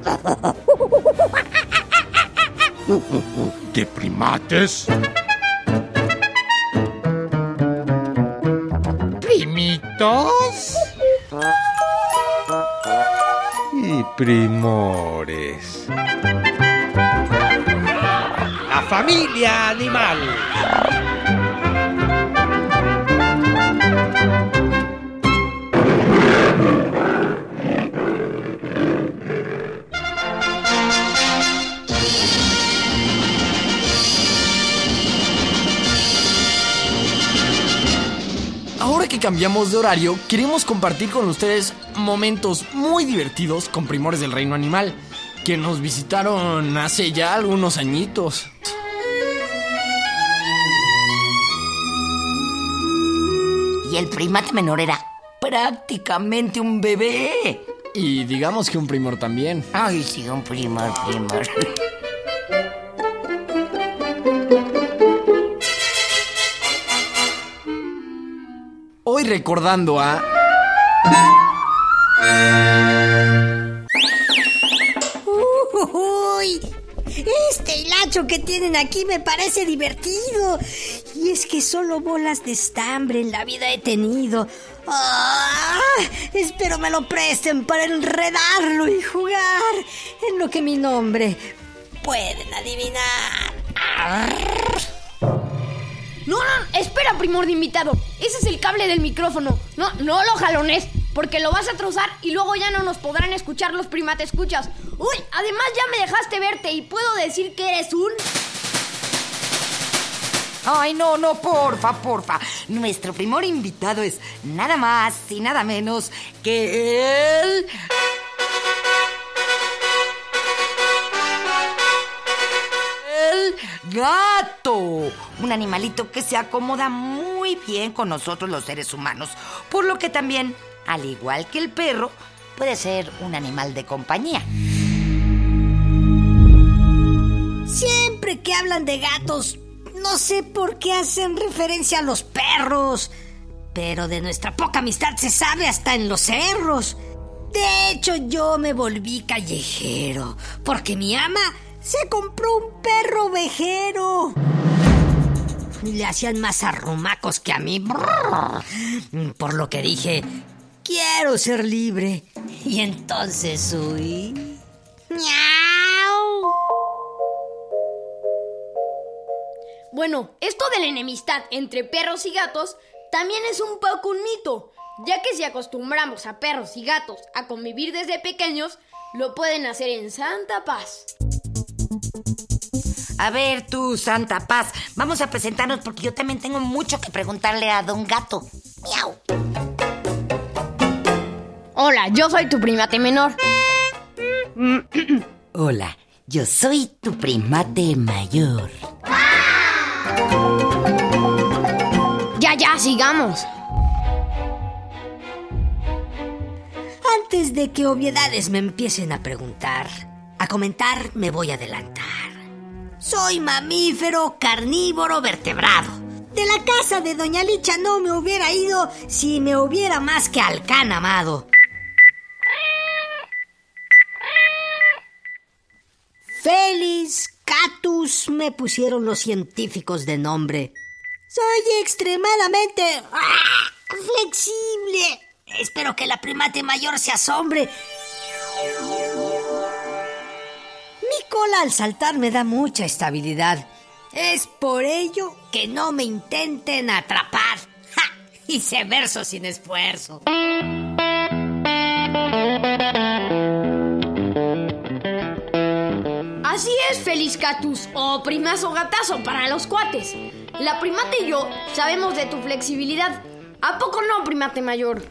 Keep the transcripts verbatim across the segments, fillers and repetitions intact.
¿De primates? ¿Primitos? Y primores. La familia animal. Ahora que cambiamos de horario, queremos compartir con ustedes momentos muy divertidos con primores del reino animal, que nos visitaron hace ya algunos añitos. Y el primate menor era prácticamente un bebé. Y digamos que un primor también. Ay, sí, un primor, primor. Hoy recordando a... Uy, este hilacho que tienen aquí me parece divertido. Y es que solo bolas de estambre en la vida he tenido. ¡Ah! Espero me lo presten para enredarlo y jugar en lo que mi nombre pueden adivinar. No, no, espera, primor de invitado. Ese es el cable del micrófono. No, no lo jalones, porque lo vas a trozar y luego ya no nos podrán escuchar los primate escuchas. Uy, además ya me dejaste verte y puedo decir que eres un... Ay, no, no, porfa, porfa. Nuestro primer invitado es nada más y nada menos que él... el gato. Un animalito que se acomoda muy bien con nosotros los seres humanos, por lo que también, al igual que el perro, puede ser un animal de compañía. Siempre que hablan de gatos, no sé por qué hacen referencia a los perros, pero de nuestra poca amistad se sabe hasta en los cerros. De hecho, yo me volví callejero, porque mi ama se compró un perro ovejero. Le hacían más arrumacos que a mí. Por lo que dije, quiero ser libre. Y entonces huí. ¡Miau! Bueno, esto de la enemistad entre perros y gatos también es un poco un mito, ya que si acostumbramos a perros y gatos a convivir desde pequeños, lo pueden hacer en santa paz. A ver tú, Santa Paz, vamos a presentarnos porque yo también tengo mucho que preguntarle a Don Gato. ¡Miau! Hola, yo soy tu primate menor. Hola, yo soy tu primate mayor. Ya, ya, sigamos. Antes de que obviedades me empiecen a preguntar, a comentar, me voy a adelantar. Soy mamífero carnívoro vertebrado. De la casa de Doña Licha no me hubiera ido si me hubiera más que al can amado. Felis catus me pusieron los científicos de nombre. Soy extremadamente ¡ah! flexible. Espero que la primate mayor se asombre. Mi cola al saltar me da mucha estabilidad. Es por ello que no me intenten atrapar. ¡Ja! Hice verso sin esfuerzo. Así es, Feliz Catus, o primazo gatazo para los cuates. La primate y yo sabemos de tu flexibilidad. ¿A poco no, primate mayor?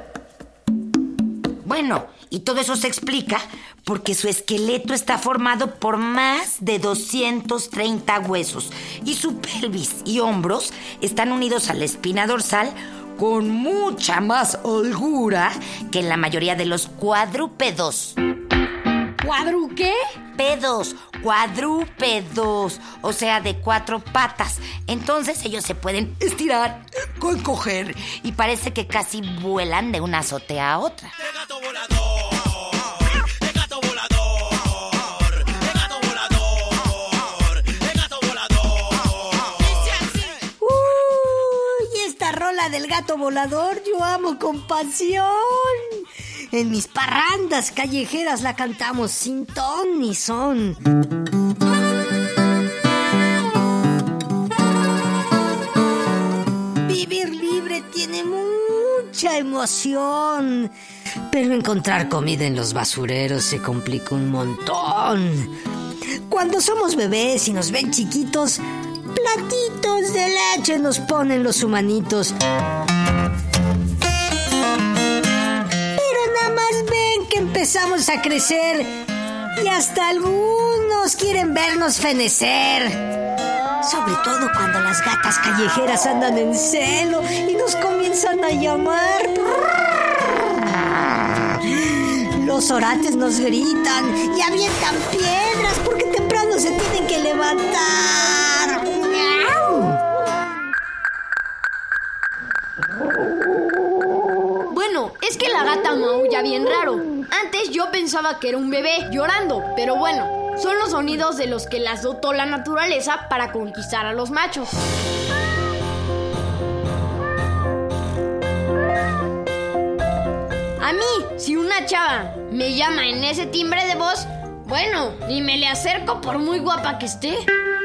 Bueno, y todo eso se explica porque su esqueleto está formado por más de doscientos treinta huesos y su pelvis y hombros están unidos a la espina dorsal con mucha más holgura que en la mayoría de los cuadrúpedos. ¿Cuadru qué? Pedos, cuadrúpedos, o sea, de cuatro patas. Entonces ellos se pueden estirar, encoger y parece que casi vuelan de una azotea a otra. ¡El gato volador! ¡El gato volador! la del gato volador yo amo con pasión. En mis parrandas callejeras la cantamos sin ton ni son. Vivir libre tiene mucha emoción, pero encontrar comida en los basureros se complica un montón. Cuando somos bebés y nos ven chiquitos, platitos de leche nos ponen los humanitos. Empezamos a crecer y hasta algunos quieren vernos fenecer. Sobre todo cuando las gatas callejeras andan en celo y nos comienzan a llamar. Los orates nos gritan y avientan piedras porque temprano se tienen que levantar. Bueno, es que la gata maulla bien raro. Antes yo pensaba que era un bebé llorando, pero bueno, son los sonidos de los que las dotó la naturaleza para conquistar a los machos. A mí, si una chava me llama en ese timbre de voz, bueno, ni me le acerco por muy guapa que esté.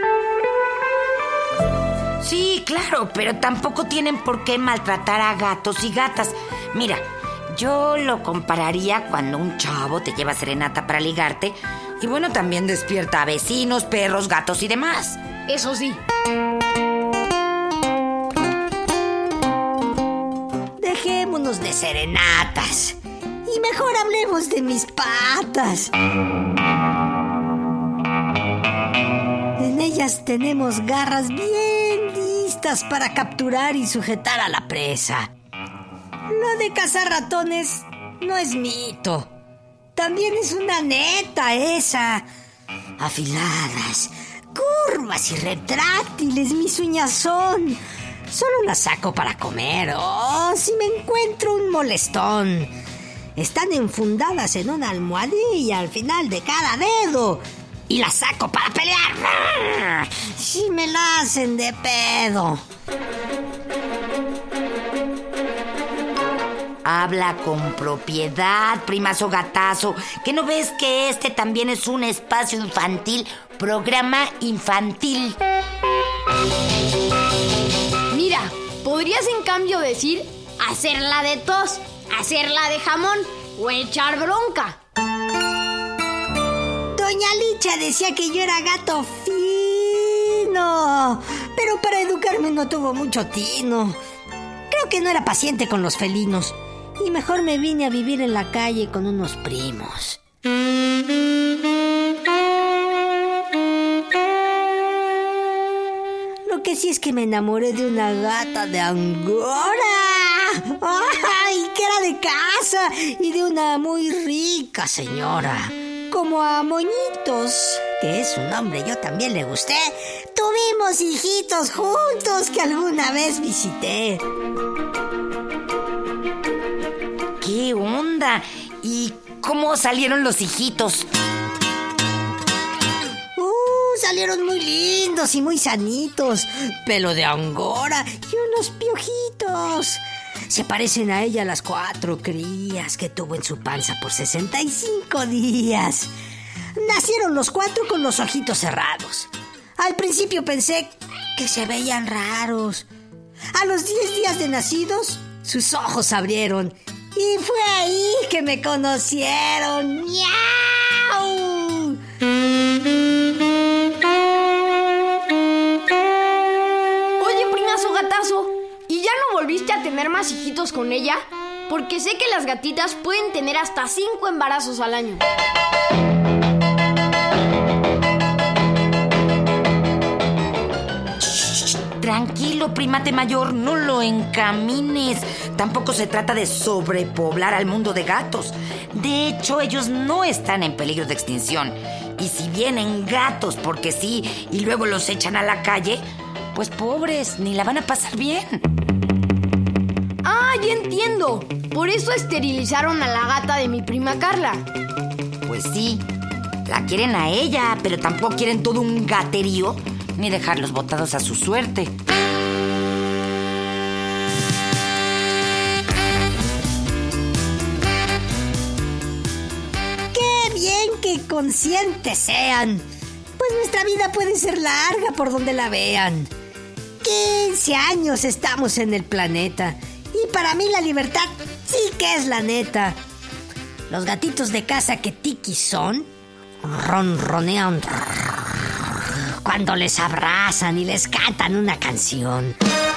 Sí, claro, pero tampoco tienen por qué maltratar a gatos y gatas. Mira, yo lo compararía cuando un chavo te lleva serenata para ligarte y bueno, también despierta a vecinos, perros, gatos y demás. Eso sí. Dejémonos de serenatas y mejor hablemos de mis patas. En ellas tenemos garras bien listas para capturar y sujetar a la presa. Lo de cazar ratones no es mito. También es una neta esa. Afiladas, curvas y retráctiles mis uñas son. Solo las saco para comer o si me encuentro un molestón. Están enfundadas en una almohadilla al final de cada dedo y las saco para pelear si me la hacen de pedo. Habla con propiedad, primazo gatazo. ¿Qué no ves que este también es un espacio infantil? Programa infantil. Mira, podrías en cambio decir hacerla de tos, hacerla de jamón o echar bronca. Doña Licha decía que yo era gato fino, pero para educarme no tuvo mucho tino. Creo que no era paciente con los felinos. Y mejor me vine a vivir en la calle con unos primos. Lo que sí es que me enamoré de una gata de Angora. ¡Ay! Que era de casa y de una muy rica señora. Como a Moñitos, que es su nombre, yo también le gusté. Tuvimos hijitos juntos que alguna vez visité. ¿Qué onda? ¿Y cómo salieron los hijitos? Uh, salieron muy lindos y muy sanitos. Pelo de Angora y unos piojitos. Se parecen a ella las cuatro crías que tuvo en su panza por sesenta y cinco días. Nacieron los cuatro con los ojitos cerrados. Al principio pensé que se veían raros. A los diez días de nacidos, sus ojos abrieron. Y fue ahí que me conocieron. ¡Miau! Oye, primazo gatazo, ¿y ya no volviste a tener más hijitos con ella? Porque sé que las gatitas pueden tener hasta cinco embarazos al año. Tranquilo, primate mayor, no lo encamines. Tampoco se trata de sobrepoblar al mundo de gatos. De hecho, ellos no están en peligro de extinción. Y si vienen gatos porque sí y luego los echan a la calle, pues pobres, ni la van a pasar bien. Ah, ya entiendo. Por eso esterilizaron a la gata de mi prima Carla. Pues sí, la quieren a ella, pero tampoco quieren todo un gaterío ni dejarlos botados a su suerte. conscientes sean, pues nuestra vida puede ser larga por donde la vean. quince años estamos en el planeta y para mí la libertad sí que es la neta. Los gatitos de casa que tiki son ronronean cuando les abrazan y les cantan una canción.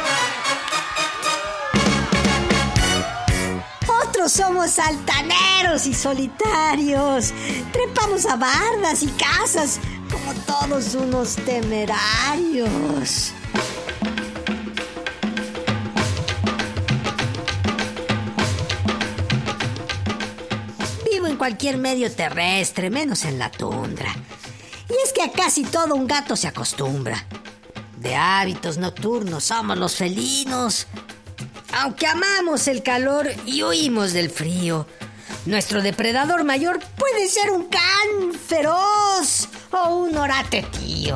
Otros somos altaneros y solitarios. Trepamos a bardas y casas como todos unos temerarios. Vivo en cualquier medio terrestre, menos en la tundra. Y es que a casi todo un gato se acostumbra. De hábitos nocturnos somos los felinos. Aunque amamos el calor y huimos del frío, nuestro depredador mayor puede ser un can feroz o un orate tío.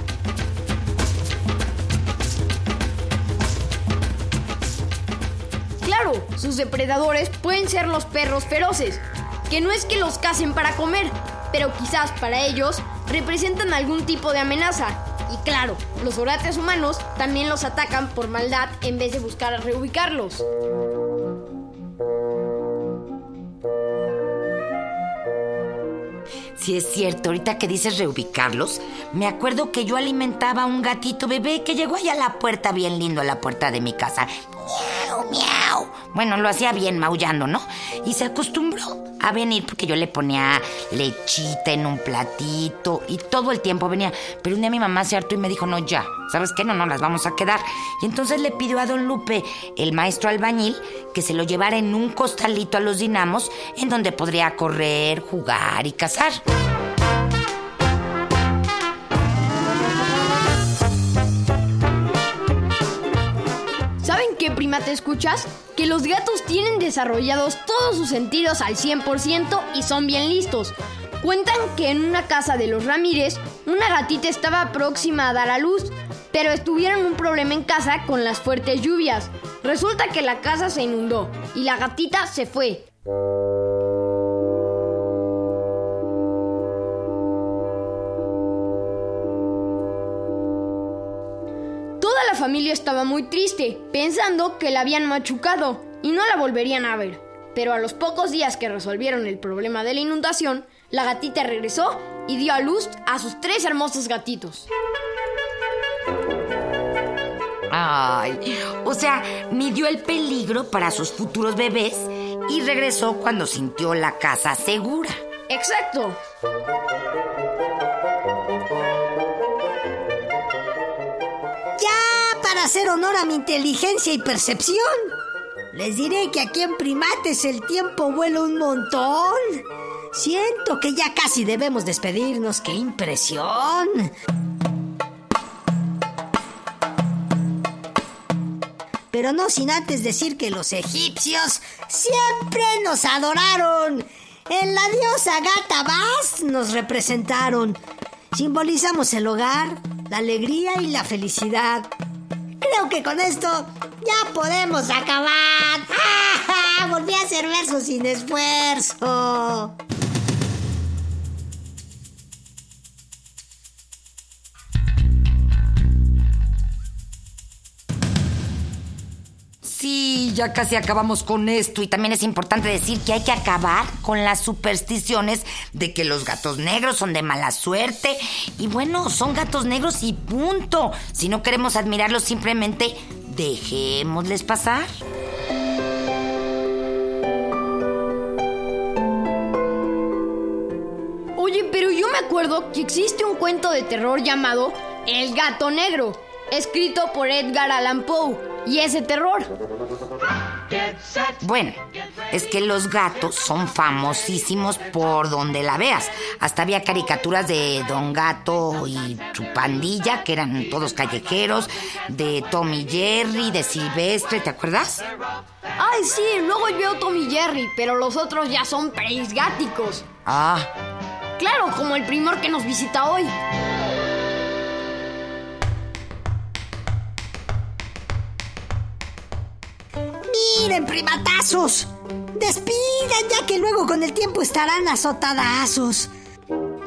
Claro, sus depredadores pueden ser los perros feroces, que no es que los cacen para comer, pero quizás para ellos representan algún tipo de amenaza. Y claro, los orates humanos también los atacan por maldad en vez de buscar reubicarlos. Sí, es cierto, ahorita que dices reubicarlos, me acuerdo que yo alimentaba a un gatito bebé que llegó allá a la puerta, bien lindo, a la puerta de mi casa. Miau, miau. Bueno, lo hacía bien, maullando, ¿no? Y se acostumbró a venir porque yo le ponía lechita en un platito y todo el tiempo venía. Pero un día mi mamá se hartó y me dijo, no, ya, ¿sabes qué? No, no, las vamos a quedar. Y entonces le pidió a don Lupe, el maestro albañil, que se lo llevara en un costalito a los dinamos, en donde podría correr, jugar y cazar. ¿Saben qué, prima, te escuchas? Que los gatos tienen desarrollados todos sus sentidos al cien por ciento y son bien listos. Cuentan que en una casa de los Ramírez, una gatita estaba próxima a dar a luz, pero tuvieron un problema en casa con las fuertes lluvias. Resulta que la casa se inundó y la gatita se fue. Toda la familia estaba muy triste, pensando que la habían machucado y no la volverían a ver. Pero a los pocos días que resolvieron el problema de la inundación, la gatita regresó y dio a luz a sus tres hermosos gatitos. Ay, o sea, midió el peligro para sus futuros bebés y regresó cuando sintió la casa segura. ¡Exacto! Ya para hacer honor a mi inteligencia y percepción, les diré que aquí en Primates el tiempo vuela un montón. Siento que ya casi debemos despedirnos. ¡Qué impresión! Pero no sin antes decir que los egipcios siempre nos adoraron. En la diosa Gata Bast nos representaron. Simbolizamos el hogar, la alegría y la felicidad. Creo que con esto ya podemos acabar. ¡Ah! Volví a hacer versos sin esfuerzo. Sí, ya casi acabamos con esto. Y también es importante decir que hay que acabar con las supersticiones de que los gatos negros son de mala suerte. Y bueno, son gatos negros y punto. Si no queremos admirarlos, simplemente dejémosles pasar. Oye, pero yo me acuerdo que existe un cuento de terror llamado El Gato Negro, escrito por Edgar Allan Poe. ¿Y ese terror? Bueno, es que los gatos son famosísimos por donde la veas. Hasta había caricaturas de Don Gato y su pandilla, que eran todos callejeros, de Tom y Jerry, de Silvestre, ¿te acuerdas? Ay, sí, luego veo Tom y Jerry, pero los otros ya son prisgáticos. Ah. Claro, como el primor que nos visita hoy. Miren, primatazos, despidan ya que luego con el tiempo estarán azotadazos.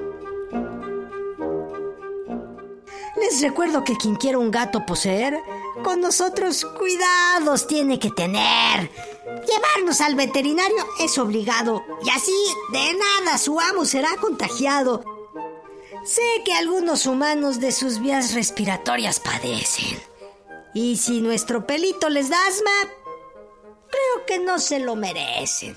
Les recuerdo que quien quiera un gato poseer, con nosotros cuidados tiene que tener. Llevarnos al veterinario es obligado, y así de nada su amo será contagiado. Sé que algunos humanos de sus vías respiratorias padecen. Y si nuestro pelito les da asma, creo que no se lo merecen.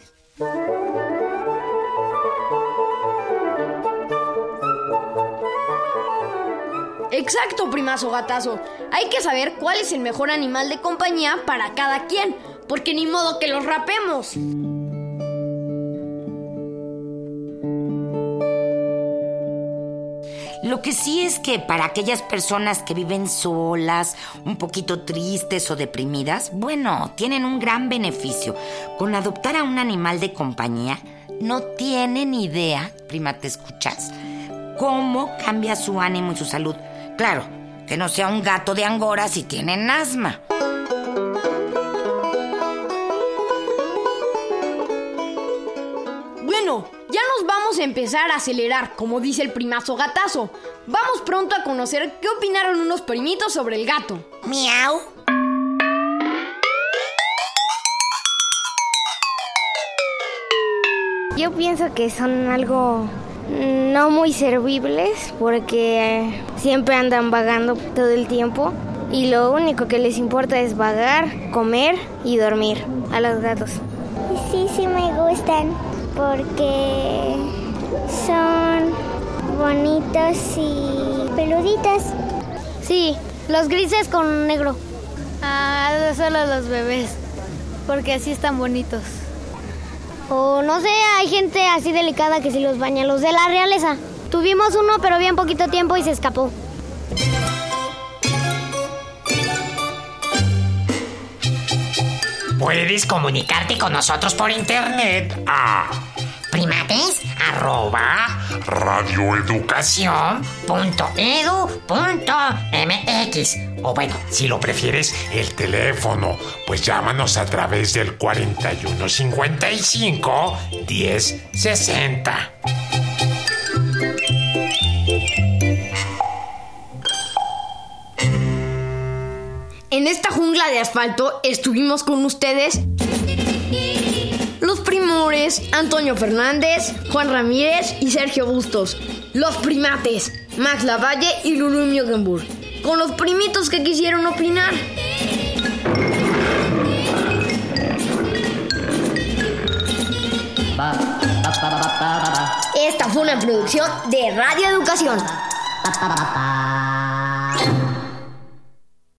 Exacto, primazo gatazo. Hay que saber cuál es el mejor animal de compañía para cada quien, porque ni modo que los rapemos. Lo que sí es que para aquellas personas que viven solas, un poquito tristes o deprimidas, bueno, tienen un gran beneficio. Con adoptar a un animal de compañía, no tienen idea, prima, ¿te escuchas? Cómo cambia su ánimo y su salud. Claro, que no sea un gato de Angora si tienen asma. Bueno, ya nos vamos a empezar a acelerar, como dice el primazo gatazo. Vamos pronto a conocer qué opinaron unos primitos sobre el gato. Miau. Yo pienso que son algo no muy servibles porque siempre andan vagando todo el tiempo y lo único que les importa es vagar, comer y dormir a los gatos. Sí, sí me gustan porque son bonitos y peluditos. Sí, los grises con negro. Ah, solo los bebés, porque así están bonitos. O no sé, hay gente así delicada que si los baña, los de la realeza. Tuvimos uno, pero bien poquito tiempo y se escapó. Puedes comunicarte con nosotros por internet a primates arroba radioeducación punto edu punto mx. O bueno, si lo prefieres, el teléfono, pues llámanos a través del cuarenta y uno cincuenta y cinco diez sesenta. En esta jungla de asfalto estuvimos con ustedes los primores Antonio Fernández, Juan Ramírez y Sergio Bustos. Los primates Max Lavalle y Lulu Miogenburg, con los primitos que quisieron opinar. Esta fue una producción de Radio Educación.